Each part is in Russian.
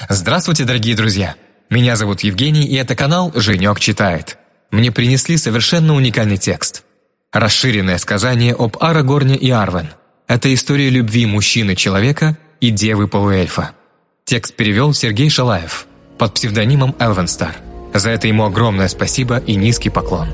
Здравствуйте, дорогие друзья! Меня зовут Евгений, и это канал «Женек читает». Мне принесли совершенно уникальный текст. Расширенное сказание об Арагорне и Арвен. Это история любви мужчины-человека и девы-полуэльфа. Текст перевел Сергей Шалаев под псевдонимом Элвенстар. За это ему огромное спасибо и низкий поклон.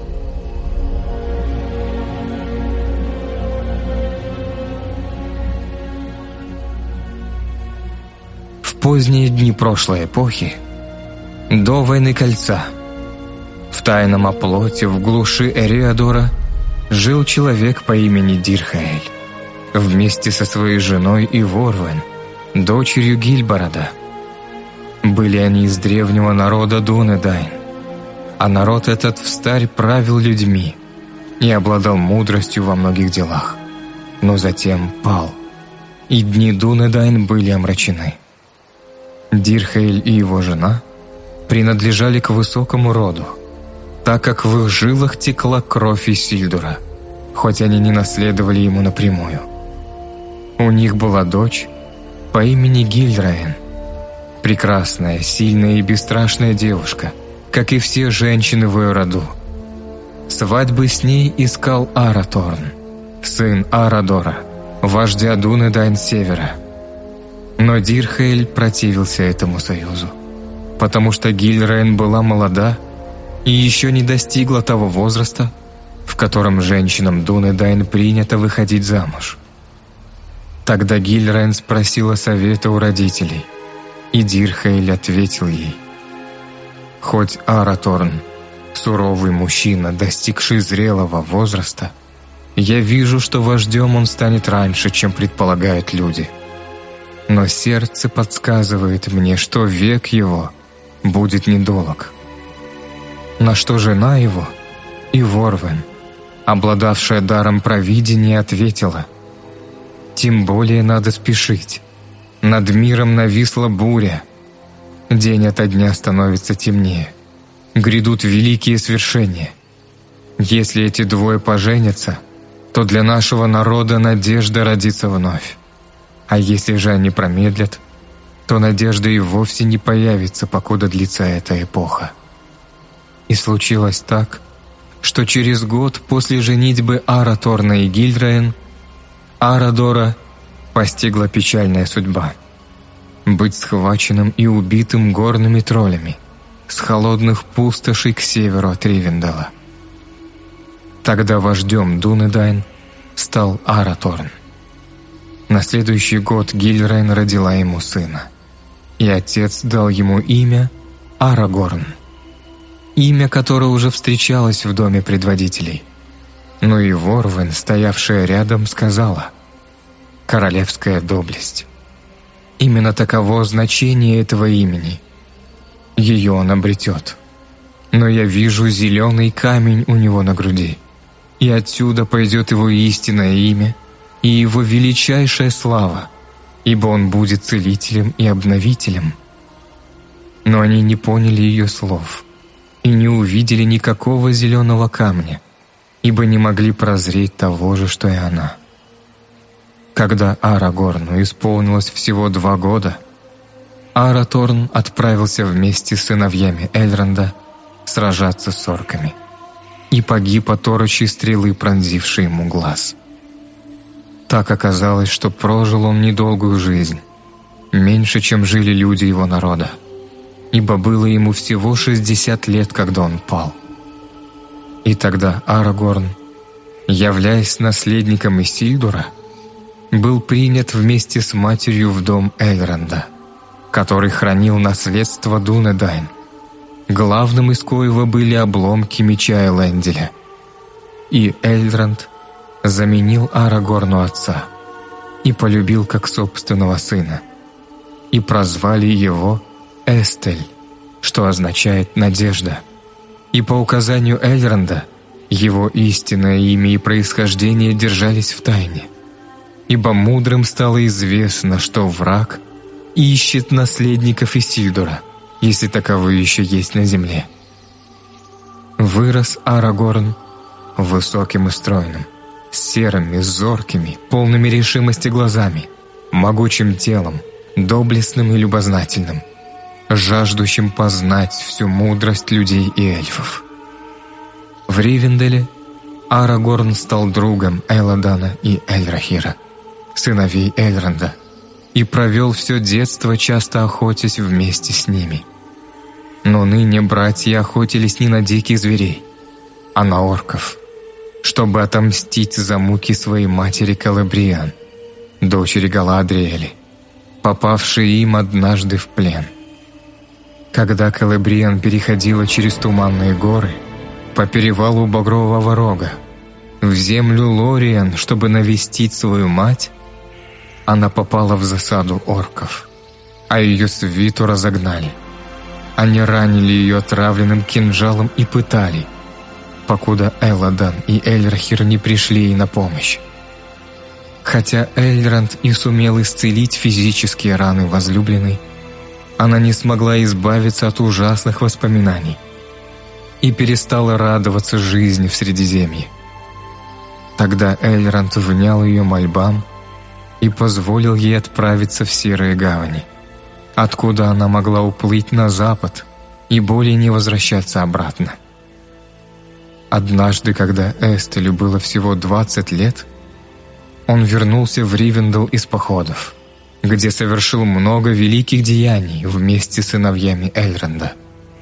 В поздние дни прошлой эпохи, до войны Кольца, в тайном оплоте в глуши Эриадора жил человек по имени Дирхаэль вместе со своей женой Иворвен, дочерью Гильборода. Были они из древнего народа Дунедайн, а народ этот встарь правил людьми и обладал мудростью во многих делах, но затем пал, и дни Дунедайн были омрачены. Дирхаэль и его жена принадлежали к высокому роду, так как в их жилах текла кровь Исильдура, хоть они не наследовали ему напрямую. У них была дочь по имени Гильраен, прекрасная, сильная и бесстрашная девушка, как и все женщины в ее роду. Свадьбы с ней искал Араторн, сын Арадора, вождя Дунедайн Севера. Но Дирхаэль противился этому союзу, потому что Гильраен была молода и еще не достигла того возраста, в котором женщинам Дунедайн принято выходить замуж. Тогда Гильраен спросила совета у родителей, и Дирхаэль ответил ей: «Хоть Араторн – суровый мужчина, достигший зрелого возраста, я вижу, что вождем он станет раньше, чем предполагают люди. Но сердце подсказывает мне, что век его будет недолг». На что жена его, Иворвен, обладавшая даром провидения, ответила: «Тем более надо спешить. Над миром нависла буря. День ото дня становится темнее. Грядут великие свершения. Если эти двое поженятся, то для нашего народа надежда родится вновь. А если же они промедлят, то надежда и вовсе не появится, покуда длится эта эпоха». И случилось так, что через год после женитьбы Араторна и Гильраен Арадора постигла печальная судьба – быть схваченным и убитым горными троллями с холодных пустошей к северу от Ривендела. Тогда вождем Дунедайн стал Араторн. На следующий год Гильраен родила ему сына, и отец дал ему имя Арагорн, имя, которое уже встречалось в доме предводителей. Но Иворвен, стоявшая рядом, сказала: «Королевская доблесть. Именно таково значение этого имени. Ее он обретет. Но я вижу зеленый камень у него на груди, и отсюда пойдет его истинное имя и его величайшая слава, ибо он будет целителем и обновителем». Но они не поняли ее слов и не увидели никакого зеленого камня, ибо не могли прозреть того же, что и она. Когда Арагорну исполнилось всего 2 года, Араторн отправился вместе с сыновьями Эльронда сражаться с орками и погиб от орочьей стрелы, пронзившей ему глаз. Так оказалось, что прожил он недолгую жизнь, меньше, чем жили люди его народа, ибо было ему всего 60 лет, когда он пал. И тогда Арагорн, являясь наследником Исильдура, был принят вместе с матерью в дом Эльронда, который хранил наследство Дунедайн, главным из коего были обломки меча Эленделя. И Эльронд заменил Арагорну отца и полюбил как собственного сына, и прозвали его Эстель, что означает «надежда». И по указанию Эльронда его истинное имя и происхождение держались в тайне, ибо мудрым стало известно, что враг ищет наследников Исильдура, если таковые еще есть на земле. Вырос Арагорн высоким и стройным, с серыми, зоркими, полными решимости глазами, могучим телом, доблестным и любознательным, жаждущим познать всю мудрость людей и эльфов. В Ривенделе Арагорн стал другом Элладана и Эльрахира, сыновей Эльронда, и провел все детство, часто охотясь вместе с ними. Но ныне братья охотились не на диких зверей, а на орков, чтобы отомстить за муки своей матери Калебриан, дочери Галадриэли, попавшей им однажды в плен. Когда Калебриан переходила через туманные горы по перевалу Багрового Рога в землю Лориан, чтобы навестить свою мать, она попала в засаду орков, а ее свиту разогнали. Они ранили ее отравленным кинжалом и пытали, покуда Элладан и Эльрахир не пришли ей на помощь. Хотя Эльронд и сумел исцелить физические раны возлюбленной, она не смогла избавиться от ужасных воспоминаний и перестала радоваться жизни в Средиземье. Тогда Эльронд внял ее мольбам и позволил ей отправиться в Серые Гавани, откуда она могла уплыть на запад и более не возвращаться обратно. Однажды, когда Эстелю было всего 20 лет, он вернулся в Ривендел из походов, где совершил много великих деяний вместе с сыновьями Эльронда.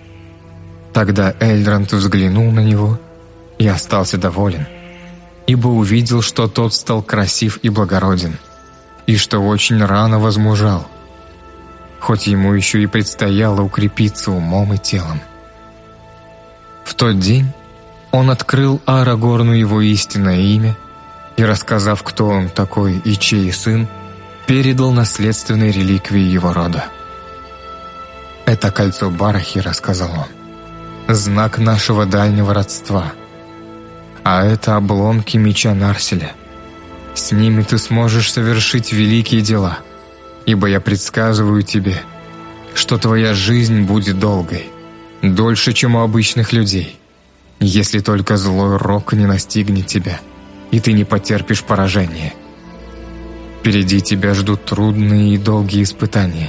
Тогда Эльронд взглянул на него и остался доволен, ибо увидел, что тот стал красив и благороден, и что очень рано возмужал, хоть ему еще и предстояло укрепиться умом и телом. В тот день он открыл Арагорну его истинное имя и, рассказав, кто он такой и чей сын, передал наследственные реликвии его рода. «Это кольцо Барахира», — сказал он, — «знак нашего дальнего родства. А это обломки меча Нарселя. С ними ты сможешь совершить великие дела, ибо я предсказываю тебе, что твоя жизнь будет долгой, дольше, чем у обычных людей, если только злой рок не настигнет тебя, и ты не потерпишь поражения. Впереди тебя ждут трудные и долгие испытания.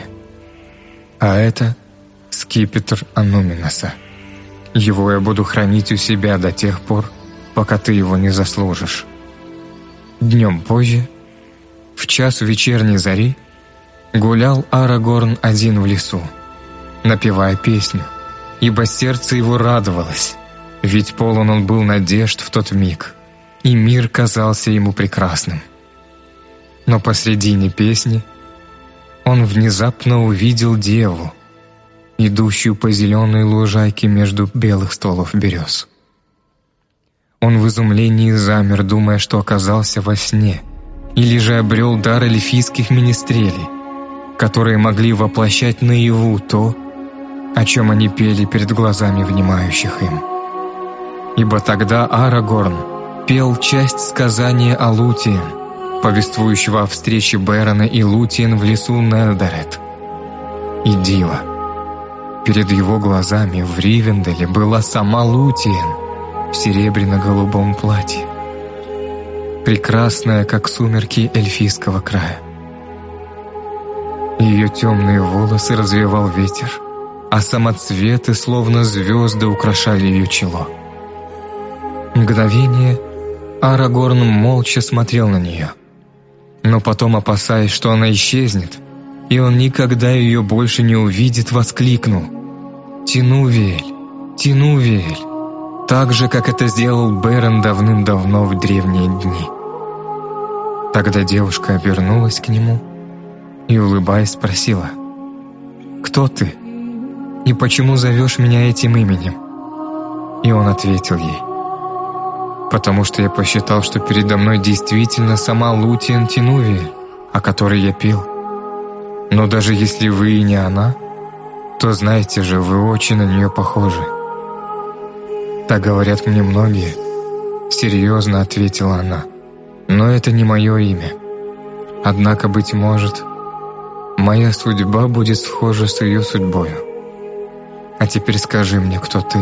А это скипетр Ануминоса. Его я буду хранить у себя до тех пор, пока ты его не заслужишь». Днем позже, в час вечерней зари, гулял Арагорн один в лесу, напевая песню, ибо сердце его радовалось, ведь полон он был надежд в тот миг, и мир казался ему прекрасным. Но посредине песни он внезапно увидел деву, идущую по зеленой лужайке между белых стволов берез. Он в изумлении замер, думая, что оказался во сне, или же обрел дар эльфийских министрелей, которые могли воплощать наяву то, о чем они пели перед глазами внимающих им. Ибо тогда Арагорн пел часть сказания о Лутиен, повествующего о встрече Берона и Лутиен в лесу Нелдерет. И диво, перед его глазами в Ривенделе была сама Лутиен в серебряно-голубом платье, прекрасная, как сумерки эльфийского края. Ее темные волосы развевал ветер, а самоцветы, словно звезды, украшали ее чело. Мгновение Арагорн молча смотрел на нее, но потом, опасаясь, что она исчезнет, и он никогда ее больше не увидит, воскликнул: «Тинувиэль! Тинувиэль!» так же, как это сделал Берон давным-давно в древние дни. Тогда девушка обернулась к нему и, улыбаясь, спросила: «Кто ты? И почему зовешь меня этим именем?» И он ответил ей: «Потому что я посчитал, что передо мной действительно сама Лутиен Тинувиэль, о которой я пел. Но даже если вы и не она, то знаете же, вы очень на нее похожи». «Так говорят мне многие», — серьезно ответила она, «но это не мое имя. Однако, быть может, моя судьба будет схожа с ее судьбою. А теперь скажи мне, кто ты?»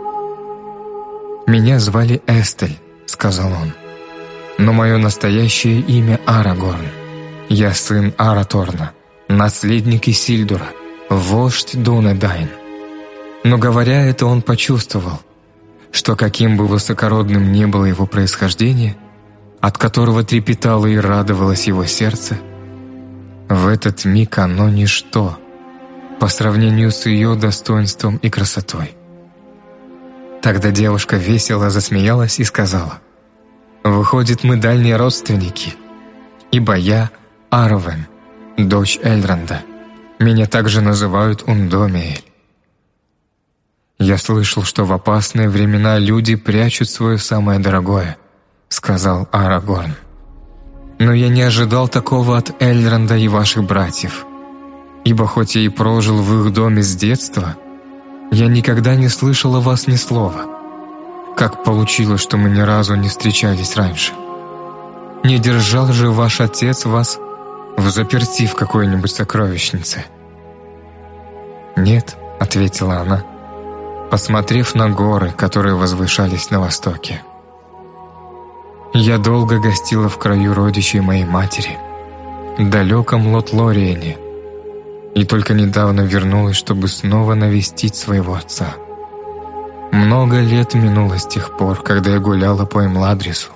«Меня звали Эстель», — сказал он, «но мое настоящее имя Арагорн. Я сын Араторна, наследник Исильдура, вождь Дунедайн. Но говоря это, он почувствовал, что каким бы высокородным ни было его происхождение, от которого трепетало и радовалось его сердце, в этот миг оно ничто по сравнению с ее достоинством и красотой. Тогда девушка весело засмеялась и сказала: «Выходит, мы дальние родственники, ибо я Арвен, дочь Эльронда. Меня также называют Ундомиэль». «Я слышал, что в опасные времена люди прячут свое самое дорогое», — сказал Арагорн. «Но я не ожидал такого от Эльронда и ваших братьев, ибо хоть я и прожил в их доме с детства, я никогда не слышал о вас ни слова. Как получилось, что мы ни разу не встречались раньше? Не держал же ваш отец вас взаперти в какой-нибудь сокровищнице?» «Нет», — ответила она, посмотрев на горы, которые возвышались на востоке. «Я долго гостила в краю родичей моей матери, в далеком Лотлориене, и только недавно вернулась, чтобы снова навестить своего отца. Много лет минуло с тех пор, когда я гуляла по Имладрису».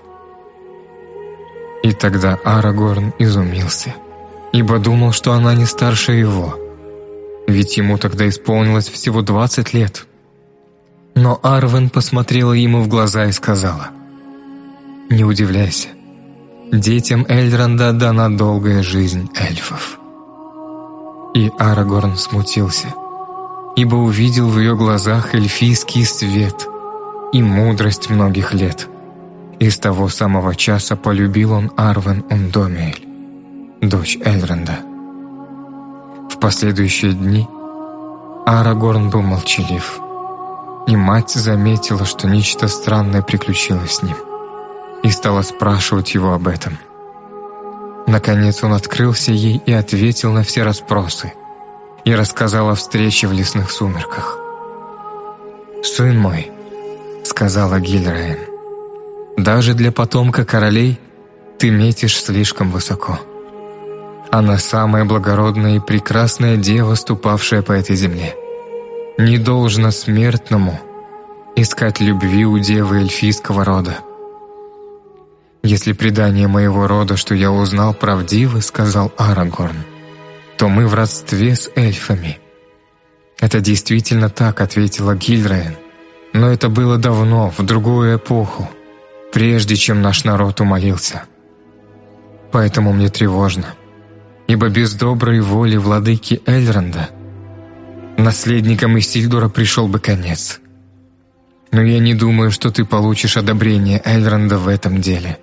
И тогда Арагорн изумился, ибо думал, что она не старше его, ведь ему тогда исполнилось всего 20 лет. Но Арвен посмотрела ему в глаза и сказала: «Не удивляйся, детям Эльронда дана долгая жизнь эльфов». И Арагорн смутился, ибо увидел в ее глазах эльфийский свет и мудрость многих лет. И с того самого часа полюбил он Арвен Ундомиэль, дочь Эльронда. В последующие дни Арагорн был молчалив, и мать заметила, что нечто странное приключилось с ним, и стала спрашивать его об этом. Наконец он открылся ей и ответил на все расспросы, и рассказал о встрече в лесных сумерках. «Сын мой», — сказала Гильраен, — «даже для потомка королей ты метишь слишком высоко. Она самая благородная и прекрасная дева, ступавшая по этой земле. Не должно смертному искать любви у девы эльфийского рода». «Если предание моего рода, что я узнал, правдиво, — сказал Арагорн, — то мы в родстве с эльфами». «Это действительно так, — ответила Гильраен, — но это было давно, в другую эпоху, прежде чем наш народ умолился. Поэтому мне тревожно, ибо без доброй воли владыки Эльронда наследникам Исильдура пришел бы конец. Но я не думаю, что ты получишь одобрение Эльронда в этом деле.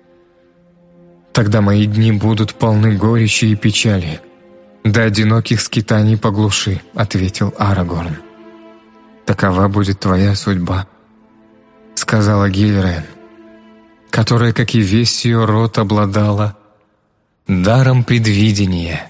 Тогда мои дни будут полны горечи и печали, до одиноких скитаний по глуши», — ответил Арагорн. «Такова будет твоя судьба», — сказала Гильраен, которая, как и весь ее род, обладала даром предвидения.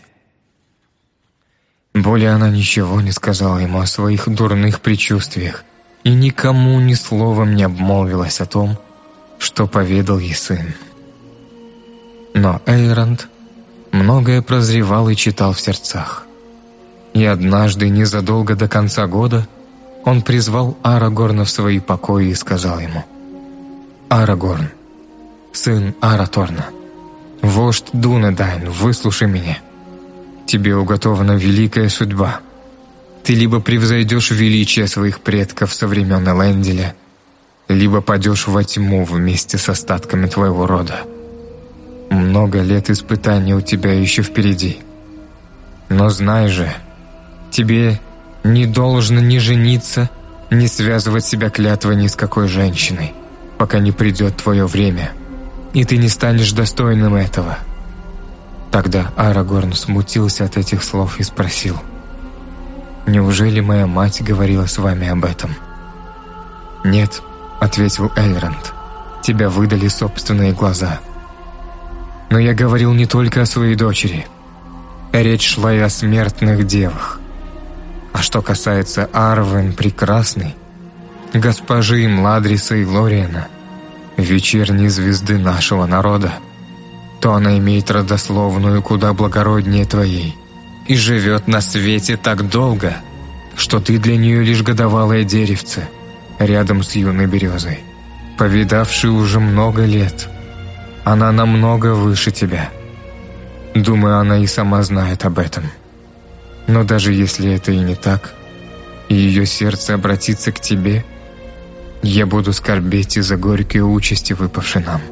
Более она ничего не сказала ему о своих дурных предчувствиях и никому ни словом не обмолвилась о том, что поведал ей сын. Но Эльронд многое прозревал и читал в сердцах. И однажды, незадолго до конца года, он призвал Арагорна в свои покои и сказал ему: «Арагорн, сын Араторна, вождь Дунедайн, выслушай меня. Тебе уготована великая судьба. Ты либо превзойдешь величие своих предков со времен Эленделя, либо падешь во тьму вместе с остатками твоего рода. Много лет испытаний у тебя еще впереди. Но знай же, тебе не должно ни жениться, ни связывать себя клятвой ни с какой женщиной, пока не придет твое время, и ты не станешь достойным этого». Тогда Арагорн смутился от этих слов и спросил: «Неужели моя мать говорила с вами об этом?» «Нет», — ответил Эльронд, — «тебя выдали собственные глаза». «Но я говорил не только о своей дочери. Речь шла и о смертных девах. А что касается Арвен Прекрасной, госпожи Имладриса и Лориена, вечерней звезды нашего народа, то она имеет родословную куда благороднее твоей и живет на свете так долго, что ты для нее лишь годовалое деревце, рядом с юной березой, повидавшей уже много лет. Она намного выше тебя. Думаю, она и сама знает об этом. Но даже если это и не так, и ее сердце обратится к тебе, я буду скорбеть из-за горькой участи, выпавшей нам».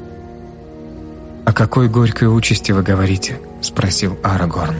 «О какой горькой участи вы говорите?» — спросил Арагорн.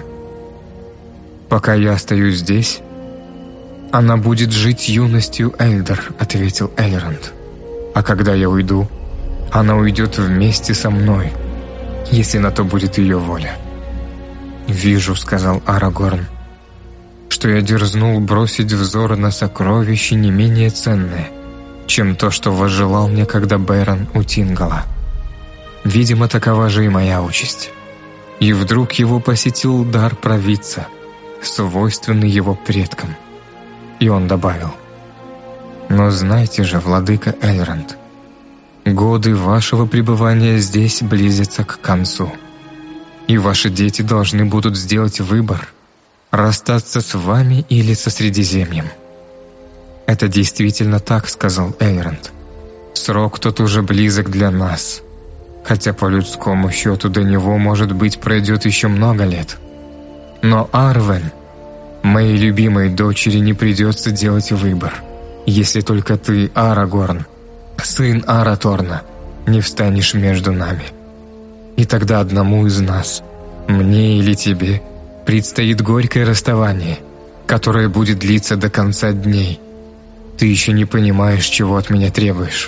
«Пока я остаюсь здесь, она будет жить юностью Эльдер», — ответил Эльронд. «А когда я уйду, она уйдет вместе со мной, если на то будет ее воля». «Вижу», — сказал Арагорн, «что я дерзнул бросить взор на сокровища не менее ценные, чем то, что возжелал мне когда Бэрон у Тингала. Видимо, такова же и моя участь». И вдруг его посетил дар провидца, свойственный его предкам. И он добавил: «Но знайте же, владыка Эльронд, годы вашего пребывания здесь близятся к концу, и ваши дети должны будут сделать выбор, расстаться с вами или со Средиземьем». «Это действительно так», — сказал Эльронд. «Срок тот уже близок для нас, хотя по людскому счету до него, может быть, пройдет еще много лет. Но Арвен, моей любимой дочери, не придется делать выбор, если только ты, Арагорн, сын Араторна, не встанешь между нами. И тогда одному из нас, мне или тебе, предстоит горькое расставание, которое будет длиться до конца дней. Ты еще не понимаешь, чего от меня требуешь».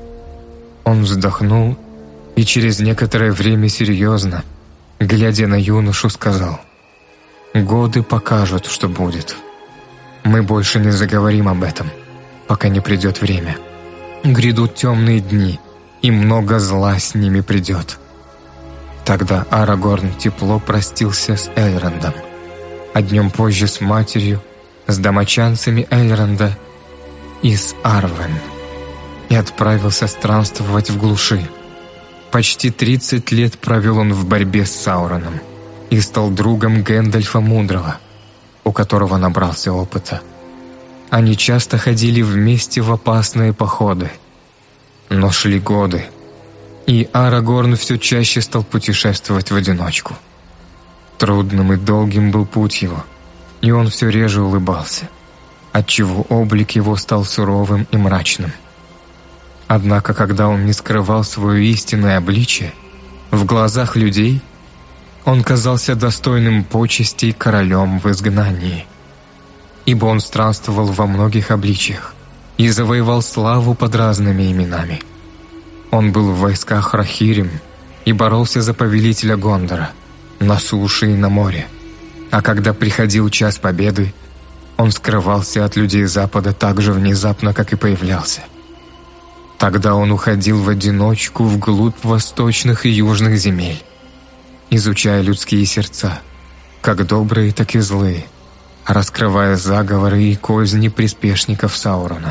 Он вздохнул и через некоторое время серьезно, глядя на юношу, сказал: «Годы покажут, что будет. Мы больше не заговорим об этом, пока не придет время. Грядут темные дни, и много зла с ними придет». Тогда Арагорн тепло простился с Эльрондом, а днем позже с матерью, с домочадцами Эльронда и с Арвен, и отправился странствовать в глуши. Почти 30 лет провел он в борьбе с Сауроном и стал другом Гэндальфа Мудрого, у которого набрался опыта. Они часто ходили вместе в опасные походы. Но шли годы, и Арагорн все чаще стал путешествовать в одиночку. Трудным и долгим был путь его, и он все реже улыбался, отчего облик его стал суровым и мрачным. Однако, когда он не скрывал свое истинное обличие, в глазах людей он казался достойным почестей королем в изгнании, ибо он странствовал во многих обличиях и завоевал славу под разными именами. Он был в войсках Рахирим и боролся за повелителя Гондора на суше и на море, а когда приходил час победы, он скрывался от людей Запада так же внезапно, как и появлялся. Тогда он уходил в одиночку вглубь восточных и южных земель, изучая людские сердца, как добрые, так и злые, раскрывая заговоры и козни приспешников Саурона.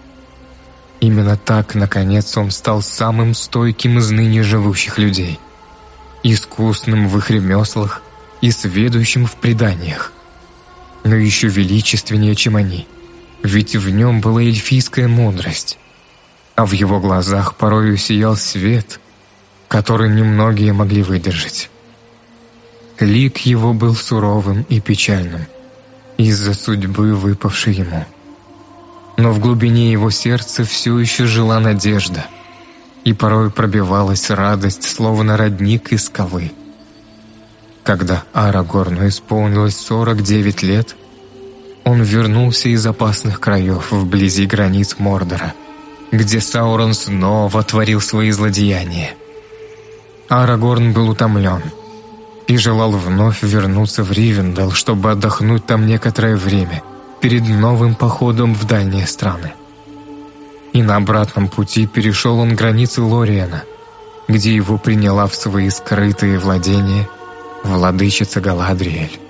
Именно так, наконец, он стал самым стойким из ныне живущих людей, искусным в их ремеслах и сведущим в преданиях, но еще величественнее, чем они, ведь в нем была эльфийская мудрость, а в его глазах порою сиял свет, который немногие могли выдержать. Лик его был суровым и печальным из-за судьбы, выпавшей ему. Но в глубине его сердца все еще жила надежда, и порой пробивалась радость, словно родник из скалы. Когда Арагорну исполнилось 49 лет, он вернулся из опасных краев вблизи границ Мордора, где Саурон снова творил свои злодеяния. Арагорн был утомлен и желал вновь вернуться в Ривендел, чтобы отдохнуть там некоторое время перед новым походом в дальние страны. И на обратном пути перешел он границы Лориена, где его приняла в свои скрытые владения владычица Галадриэль.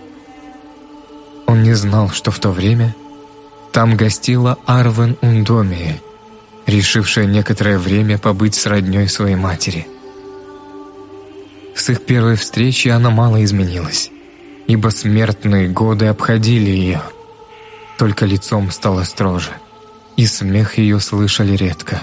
Он не знал, что в то время там гостила Арвен Ундомиэль, решившая некоторое время побыть с роднёй своей матери. С их первой встречи она мало изменилась, ибо смертные годы обходили ее. Только лицом стало строже, и смех ее слышали редко.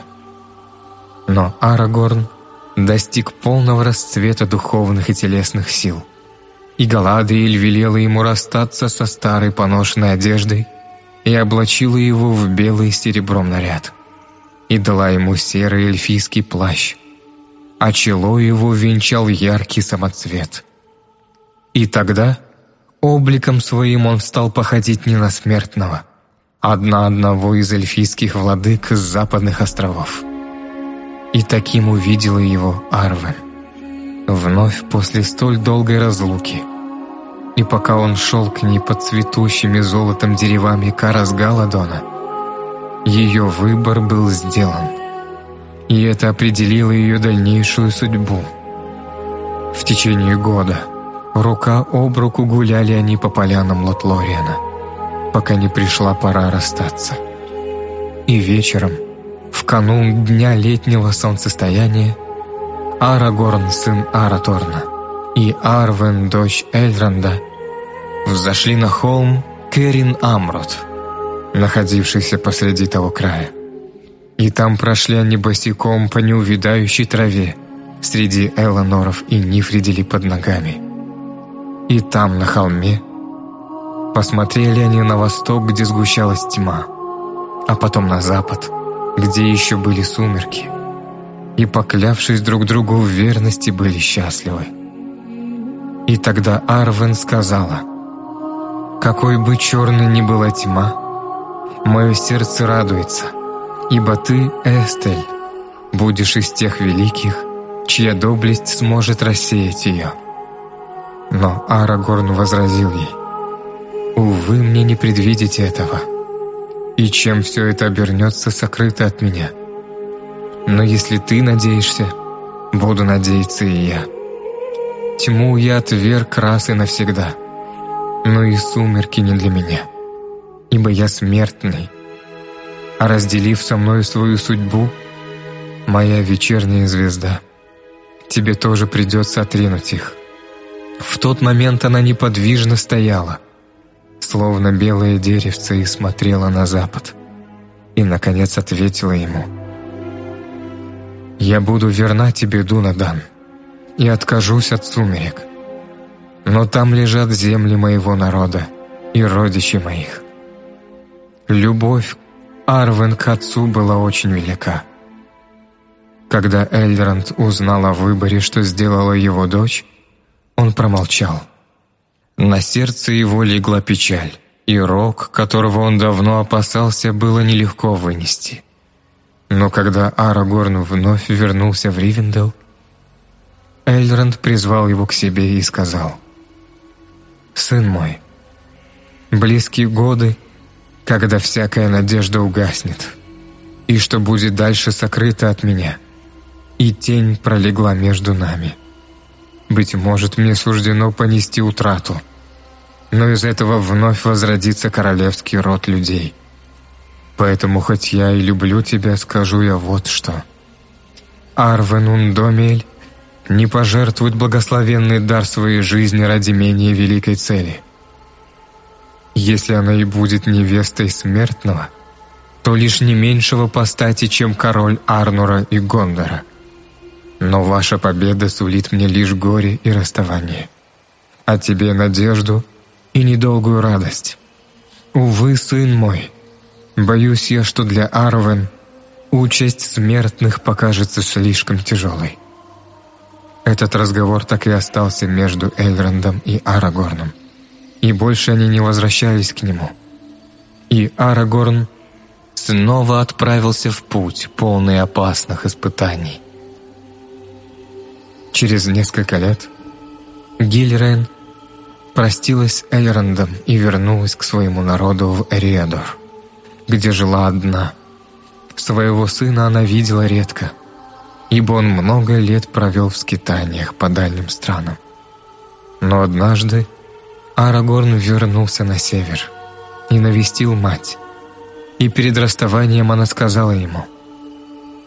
Но Арагорн достиг полного расцвета духовных и телесных сил, и Галадриэль велела ему расстаться со старой поношенной одеждой и облачила его в белый с серебром наряд, и дала ему серый эльфийский плащ, а чело его венчал яркий самоцвет. И тогда обликом своим он стал походить не на смертного, а на одного из эльфийских владык с западных островов. И таким увидела его Арвен, вновь после столь долгой разлуки. И пока он шел к ней под цветущими золотом деревами Карас-Галадона, ее выбор был сделан, и это определило ее дальнейшую судьбу. В течение года рука об руку гуляли они по полянам Лотлориана, пока не пришла пора расстаться. И вечером, в канун дня летнего солнцестояния, Арагорн, сын Араторна, и Арвен, дочь Эльронда, взошли на холм Керин-Амрот, находившийся посреди того края. И там прошли они босиком по неувядающей траве среди Эланоров и Нифридили под ногами. И там, на холме, посмотрели они на восток, где сгущалась тьма, а потом на запад, где еще были сумерки, и, поклявшись друг другу в верности, были счастливы. И тогда Арвен сказала: «Какой бы черной ни была тьма, мое сердце радуется, ибо ты, Эстель, будешь из тех великих, чья доблесть сможет рассеять ее». Но Арагорн возразил ей: «Увы, мне не предвидеть этого, и чем все это обернется, сокрыто от меня. Но если ты надеешься, буду надеяться и я. Тьму я отверг раз и навсегда, но и сумерки не для меня, ибо я смертный, а разделив со мной свою судьбу, моя вечерняя звезда, тебе тоже придется отринуть их». В тот момент она неподвижно стояла, словно белое деревце, и смотрела на запад, и, наконец, ответила ему: «Я буду верна тебе, Дунадан, и откажусь от сумерек, но там лежат земли моего народа и родичи моих». Любовь Арвен к отцу была очень велика. Когда Эльронд узнал о выборе, что сделала его дочь, он промолчал. На сердце его легла печаль, и рок, которого он давно опасался, было нелегко вынести. Но когда Арагорн вновь вернулся в Ривендел, Эльронд призвал его к себе и сказал: «Сын мой, близкие годы, когда всякая надежда угаснет, и что будет дальше сокрыто от меня, и тень пролегла между нами. Быть может, мне суждено понести утрату, но из этого вновь возродится королевский род людей. Поэтому, хоть я и люблю тебя, скажу я вот что. Арвен Ундомель не пожертвует благословенный дар своей жизни ради менее великой цели. Если она и будет невестой смертного, то лишь не меньшего по стати, чем король Арнура и Гондора. Но ваша победа сулит мне лишь горе и расставание, а тебе надежду и недолгую радость. Увы, сын мой, боюсь я, что для Арвен участь смертных покажется слишком тяжелой». Этот разговор так и остался между Эльрондом и Арагорном, и больше они не возвращались к нему. И Арагорн снова отправился в путь, полный опасных испытаний. Через несколько лет Гильрейн простилась с Эльрондом и вернулась к своему народу в Эриадор, где жила одна. Своего сына она видела редко, ибо он много лет провел в скитаниях по дальним странам. Но однажды Арагорн вернулся на север и навестил мать, и перед расставанием она сказала ему: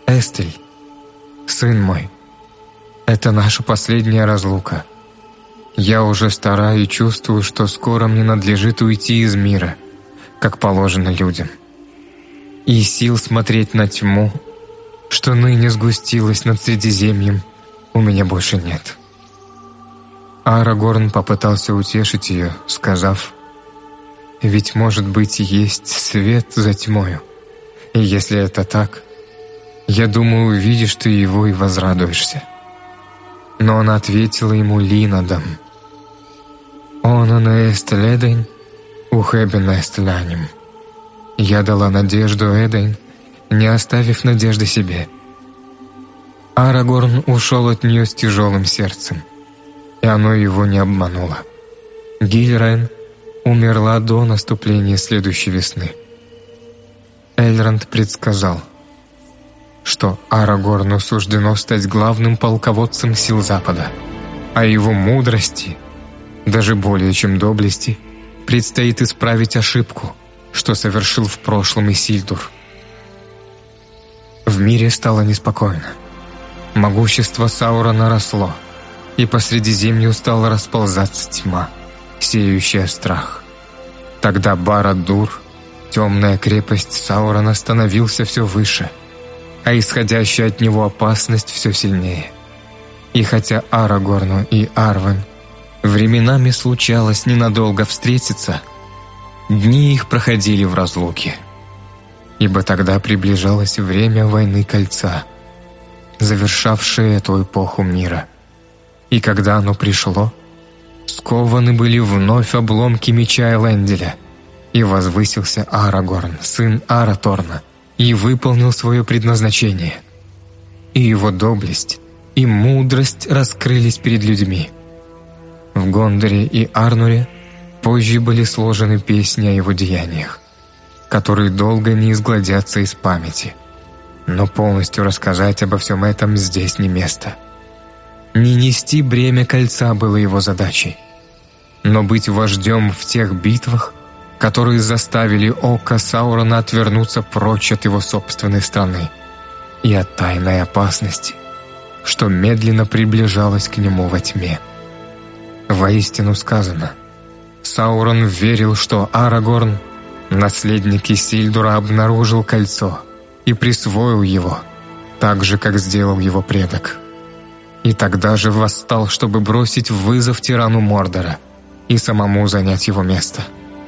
«Эстель, сын мой, это наша последняя разлука. Я уже стара и чувствую, что скоро мне надлежит уйти из мира, как положено людям. И сил смотреть на тьму, что ныне сгустилась над Средиземьем, у меня больше нет». Арагорн попытался утешить ее, сказав: «Ведь, может быть, есть свет за тьмою, и если это так, я думаю, увидишь ты его и возрадуешься». Но она ответила ему линодом: «Он эст ледень, ухебен эст лянем». Я дала надежду Эдейн, не оставив надежды себе. Арагорн ушел от нее с тяжелым сердцем, и оно его не обмануло. Гильрайн умерла до наступления следующей весны. Эльронд предсказал, что Арагорну суждено стать главным полководцем сил Запада, а его мудрости, даже более чем доблести, предстоит исправить ошибку, что совершил в прошлом Исильдур. В мире стало неспокойно. Могущество Саурона росло, и по Средиземью стала расползаться тьма, сеющая страх. Тогда Барад-дûр, темная крепость Саурона, становился все выше, а исходящая от него опасность все сильнее. И хотя Арагорну и Арвен временами случалось ненадолго встретиться, дни их проходили в разлуке, ибо тогда приближалось время войны Кольца, завершавшее эту эпоху мира. И когда оно пришло, скованы были вновь обломки меча Эленделя, и возвысился Арагорн, сын Араторна, и выполнил свое предназначение. И его доблесть и мудрость раскрылись перед людьми. В Гондоре и Арнуре позже были сложены песни о его деяниях, которые долго не изгладятся из памяти. Но полностью рассказать обо всем этом здесь не место. Не нести бремя Кольца было его задачей, но быть вождем в тех битвах, которые заставили око Саурона отвернуться прочь от его собственной страны и от тайной опасности, что медленно приближалась к нему во тьме. Воистину сказано, Саурон верил, что Арагорн, наследник Исильдура, обнаружил кольцо и присвоил его, так же, как сделал его предок. И тогда же восстал, чтобы бросить вызов тирану Мордора и самому занять его место.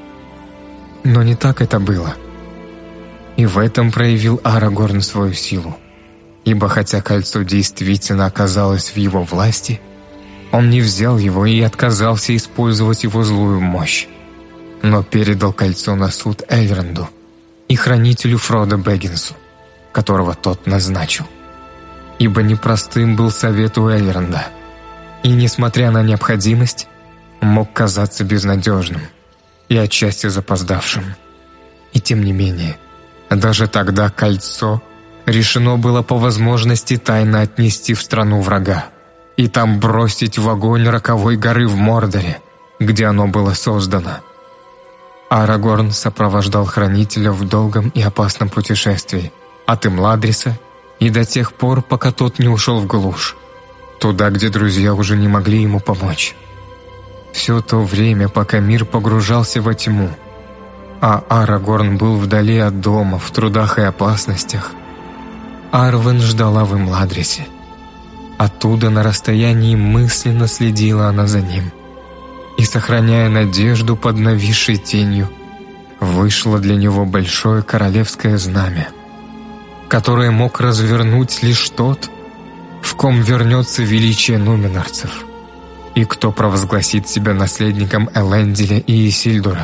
Но не так это было. И в этом проявил Арагорн свою силу, ибо хотя кольцо действительно оказалось в его власти, он не взял его и отказался использовать его злую мощь, но передал кольцо на суд Эльронду и хранителю Фродо Бэггинсу, которого тот назначил. Ибо непростым был совет у Эльронда, и, несмотря на необходимость, мог казаться безнадежным и отчасти запоздавшим. И тем не менее, даже тогда кольцо решено было по возможности тайно отнести в страну врага и там бросить в огонь роковой горы в Мордоре, где оно было создано. Арагорн сопровождал хранителя в долгом и опасном путешествии от Имладриса и до тех пор, пока тот не ушел в глушь, туда, где друзья уже не могли ему помочь. Все то время, пока мир погружался во тьму, а Арагорн был вдали от дома, в трудах и опасностях, Арвен ждала в Имладрисе. Оттуда на расстоянии мысленно следила она за ним, и, сохраняя надежду под нависшей тенью, вышло для него большое королевское знамя, которое мог развернуть лишь тот, в ком вернется величие нуменорцев, и кто провозгласит себя наследником Эленделя и Исильдура.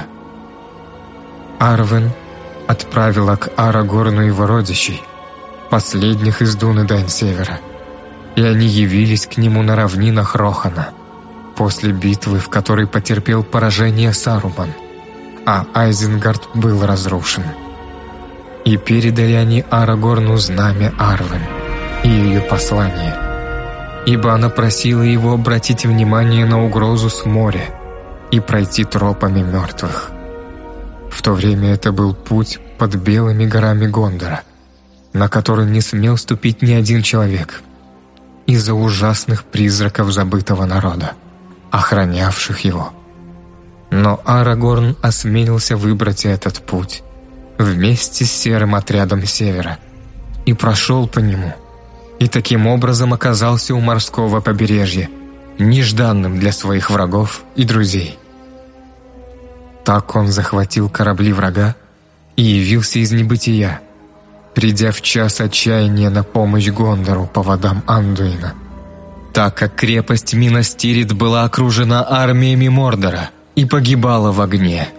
Арвен отправила к Арагорну его родичей, последних из Дунедайн-Севера, и они явились к нему на равнинах Рохана, после битвы, в которой потерпел поражение Саруман, а Айзенгард был разрушен. И передали они Арагорну знамя Арвен и ее послание, ибо она просила его обратить внимание на угрозу с моря и пройти тропами мертвых. В то время это был путь под белыми горами Гондора, на который не смел ступить ни один человек из-за ужасных призраков забытого народа. охранявших его. Но Арагорн осмелился выбрать этот путь вместе с серым отрядом севера и прошел по нему, и таким образом оказался у морского побережья, нежданным для своих врагов и друзей. Так он захватил корабли врага и явился из небытия, придя в час отчаяния на помощь Гондору по водам Андуина, так как крепость Минас-Тирит была окружена армиями Мордора и погибала в огне.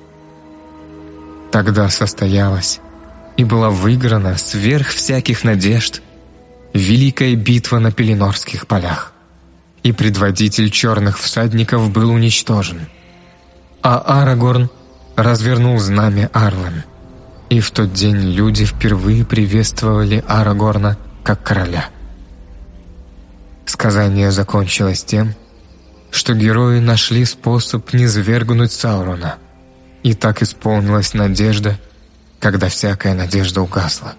Тогда состоялась и была выиграна сверх всяких надежд великая битва на Пеленорских полях, и предводитель черных всадников был уничтожен. А Арагорн развернул знамя Арвен, и в тот день люди впервые приветствовали Арагорна как короля. Сказание закончилось тем, что герои нашли способ низвергнуть Саурона, и так исполнилась надежда, когда всякая надежда угасла.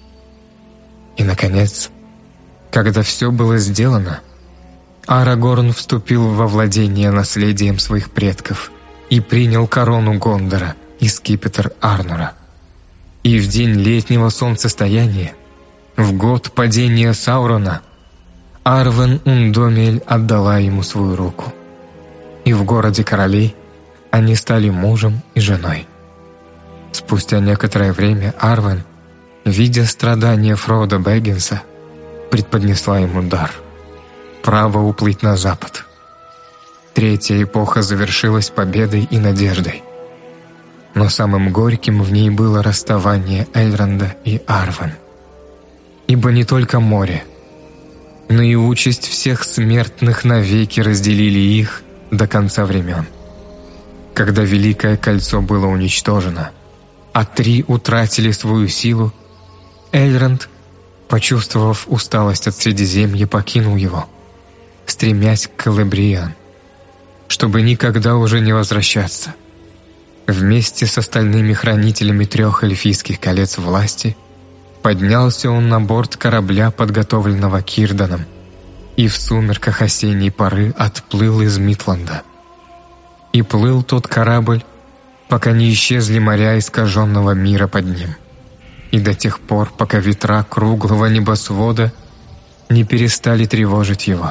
И, наконец, когда все было сделано, Арагорн вступил во владение наследием своих предков и принял корону Гондора и скипетр Арнора. И в день летнего солнцестояния, в год падения Саурона, Арвен Ундомель отдала ему свою руку, и в городе королей они стали мужем и женой. Спустя некоторое время Арвен, видя страдания Фродо Бэггинса, преподнесла ему дар — право уплыть на запад. Третья эпоха завершилась победой и надеждой. Но самым горьким в ней было расставание Эльронда и Арвен. Ибо не только море, но и участь всех смертных навеки разделили их до конца времен. Когда Великое Кольцо было уничтожено, а три утратили свою силу, Эльронд, почувствовав усталость от Средиземья, покинул его, стремясь к Целебриан, чтобы никогда уже не возвращаться. Вместе с остальными хранителями 3 эльфийских колец власти поднялся он на борт корабля, подготовленного Кирданом, и в сумерках осенней поры отплыл из Митланда. И плыл тот корабль, пока не исчезли моря искаженного мира под ним, и до тех пор, пока ветра круглого небосвода не перестали тревожить его.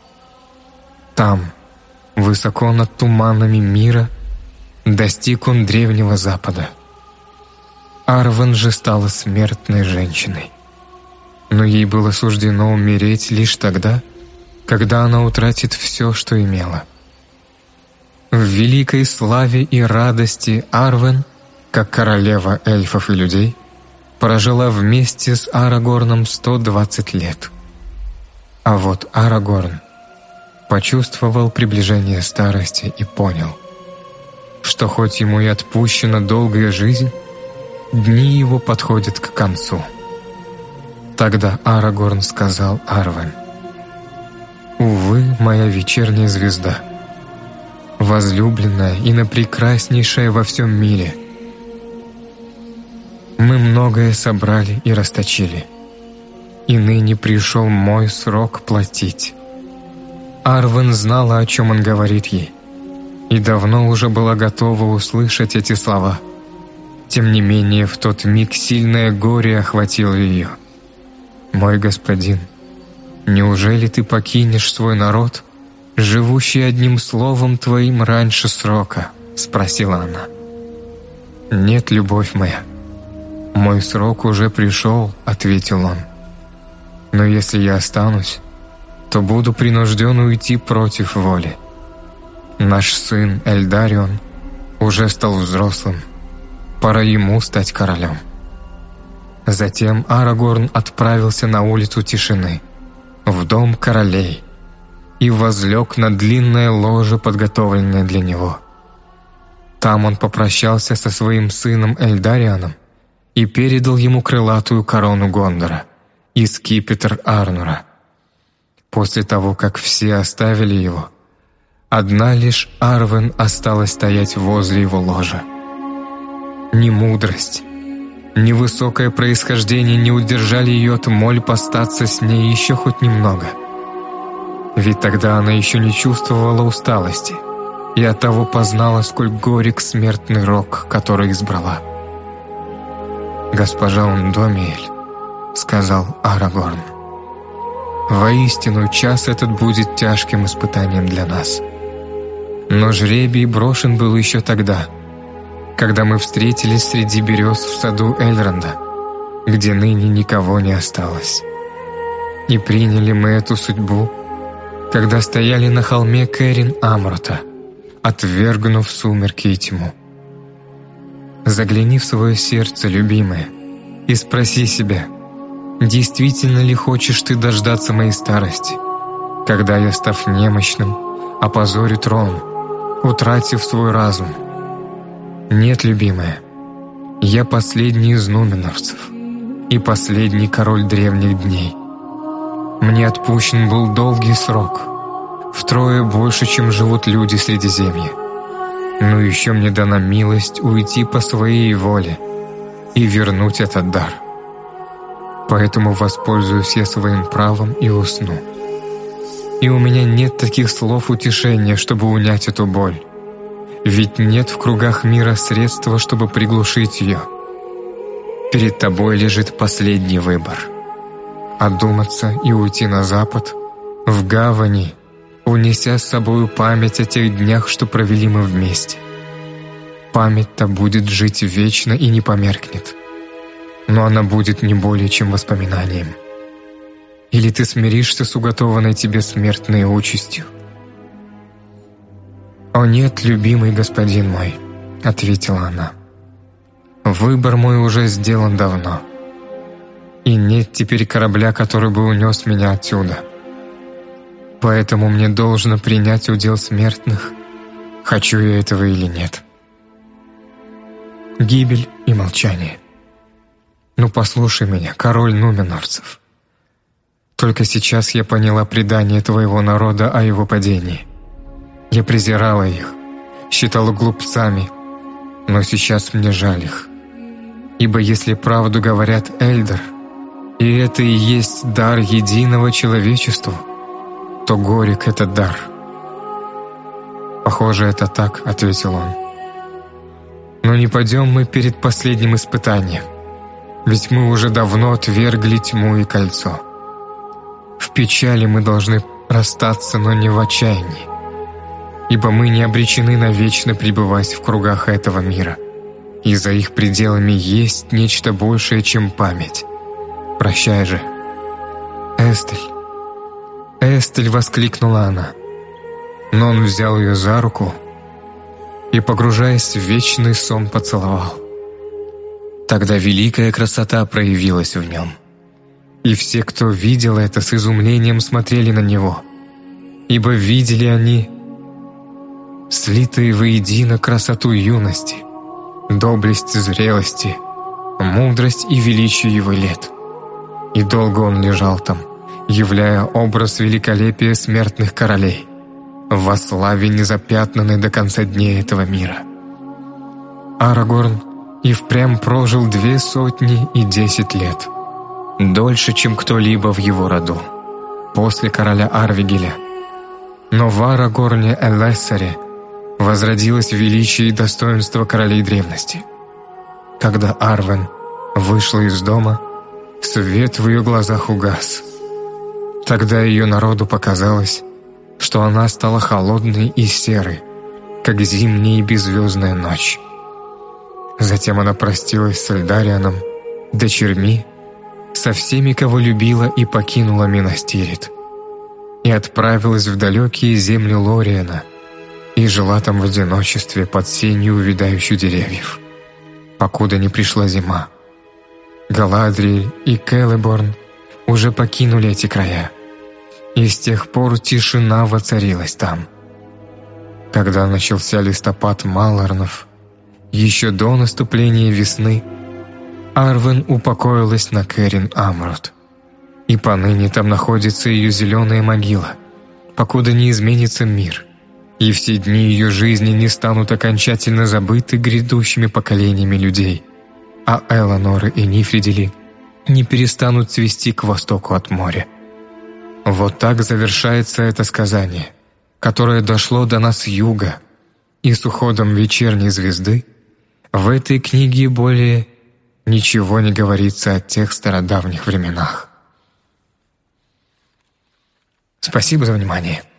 Там, высоко над туманами мира, достиг он древнего Запада. Арвен же стала смертной женщиной, но ей было суждено умереть лишь тогда, когда она утратит все, что имела. В великой славе и радости Арвен, как королева эльфов и людей, прожила вместе с Арагорном 120 лет. А вот Арагорн почувствовал приближение старости и понял, что хоть ему и отпущена долгая жизнь, дни его подходят к концу. Тогда Арагорн сказал Арвен: «Увы, моя вечерняя звезда, возлюбленная и напрекраснейшая во всем мире, мы многое собрали и расточили, и ныне пришел мой срок платить». Арвен знала, о чем он говорит ей, и давно уже была готова услышать эти слова. Тем не менее, в тот миг сильное горе охватило ее. «Мой господин, неужели ты покинешь свой народ, живущий одним словом твоим раньше срока?» — спросила она. «Нет, любовь моя, мой срок уже пришел», — ответил он. «Но если я останусь, то буду принужден уйти против воли. Наш сын Эльдарион уже стал взрослым, пора ему стать королем». Затем Арагорн отправился на улицу Тишины, в дом королей, и возлег на длинное ложе, подготовленное для него. Там он попрощался со своим сыном Эльдарианом и передал ему крылатую корону Гондора и скипетр Арнора. После того, как все оставили его, одна лишь Арвен осталась стоять возле его ложа. Ни мудрость, ни высокое происхождение не удержали ее от моль остаться с ней еще хоть немного. Ведь тогда она еще не чувствовала усталости, и оттого познала, сколь горек смертный рок, который избрала. «Госпожа Ундомиэль», — сказал Арагорн, — «воистину час этот будет тяжким испытанием для нас. Но жребий брошен был еще тогда, когда мы встретились среди берез в саду Эльронда, где ныне никого не осталось. И приняли мы эту судьбу, когда стояли на холме Кэрин-Амрота, отвергнув сумерки и тьму. Загляни в свое сердце, любимая, и спроси себя, действительно ли хочешь ты дождаться моей старости, когда я, став немощным, опозорю трон, утратив свой разум? Нет, любимая, я последний из нуменорцев и последний король древних дней. Мне отпущен был долгий срок, втрое больше, чем живут люди Средиземья. Но еще мне дана милость уйти по своей воле и вернуть этот дар. Поэтому воспользуюсь я своим правом и усну. И у меня нет таких слов утешения, чтобы унять эту боль. Ведь нет в кругах мира средства, чтобы приглушить ее. Перед тобой лежит последний выбор. Одуматься и уйти на запад, в гавани, унеся с собою память о тех днях, что провели мы вместе. Память-то будет жить вечно и не померкнет, но она будет не более чем воспоминанием. Или ты смиришься с уготованной тебе смертной участью? «О нет, любимый господин мой», — ответила она, — «выбор мой уже сделан давно, и нет теперь корабля, который бы унес меня отсюда. Поэтому мне должно принять удел смертных, хочу я этого или нет». Гибель и молчание. Ну послушай меня, король нуменорцев. Только сейчас я поняла предание твоего народа о его падении. Я презирала их, считала глупцами, но сейчас мне жаль их. Ибо если правду говорят Эльдер, и это и есть дар единого человечеству, то горек этот дар. «Похоже, это так», — ответил он. «Но не пойдем мы перед последним испытанием, ведь мы уже давно отвергли тьму и кольцо. В печали мы должны расстаться, но не в отчаянии, ибо мы не обречены навечно пребывать в кругах этого мира, и за их пределами есть нечто большее, чем память. Прощай же, Эстель». «Эстель!» — воскликнула она. Но он взял ее за руку и, погружаясь в вечный сон, поцеловал. Тогда великая красота проявилась в нем. И все, кто видел это, с изумлением смотрели на него, ибо видели они слитые воедино красоту юности, доблесть зрелости, мудрость и величие его лет. И долго он лежал там, являя образ великолепия смертных королей, во славе незапятнанной до конца дней этого мира. Арагорн и впрямь прожил 210 лет, дольше, чем кто-либо в его роду, после короля Арвигеля. Но в Арагорне Элессаре возродилось величие и достоинство королей древности. Когда Арвен вышла из дома, свет в ее глазах угас. Тогда ее народу показалось, что она стала холодной и серой, как зимняя и беззвездная ночь. Затем она простилась с Эльдарианом, дочерьми, со всеми, кого любила, и покинула Минастирит, и отправилась в далекие земли Лориена, и жила там в одиночестве под сенью увядающих деревьев, покуда не пришла зима. Галадриэль и Келеборн уже покинули эти края, и с тех пор тишина воцарилась там. Когда начался листопад Малорнов, еще до наступления весны, Арвен упокоилась на Кэрин-Амрот, и поныне там находится ее зеленая могила, покуда не изменится мир, и все дни ее жизни не станут окончательно забыты грядущими поколениями людей, а Эланоры и Нифридили не перестанут цвести к востоку от моря. Вот так завершается это сказание, которое дошло до нас с юга, и с уходом вечерней звезды в этой книге более ничего не говорится о тех стародавних временах. Спасибо за внимание.